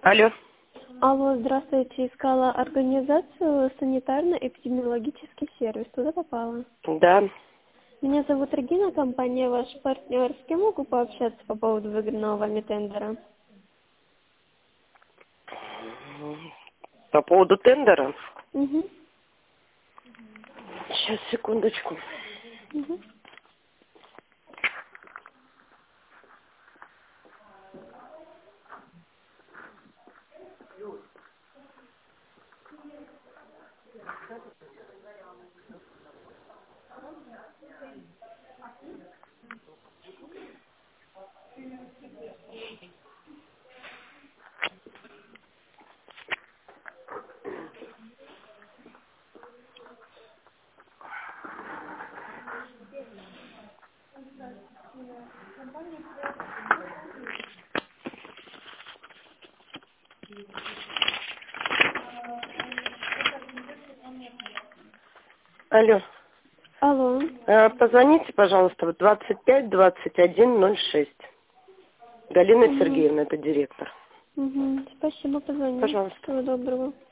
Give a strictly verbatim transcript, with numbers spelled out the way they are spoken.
Алло. Алло, здравствуйте. Искала организацию санитарно-эпидемиологический сервис. Туда попала? Да. Меня зовут Регина, компания ваш партнер. С кем могу пообщаться по поводу выигранного вами тендера? По поводу тендера? Угу. Сейчас, секундочку. Угу. Алло. Алло. Э, Позвоните, пожалуйста, в двадцать пять двадцать один ноль шесть. Галина Угу. Сергеевна, это директор. Угу. Спасибо, позвоню. Пожалуйста. Всего доброго.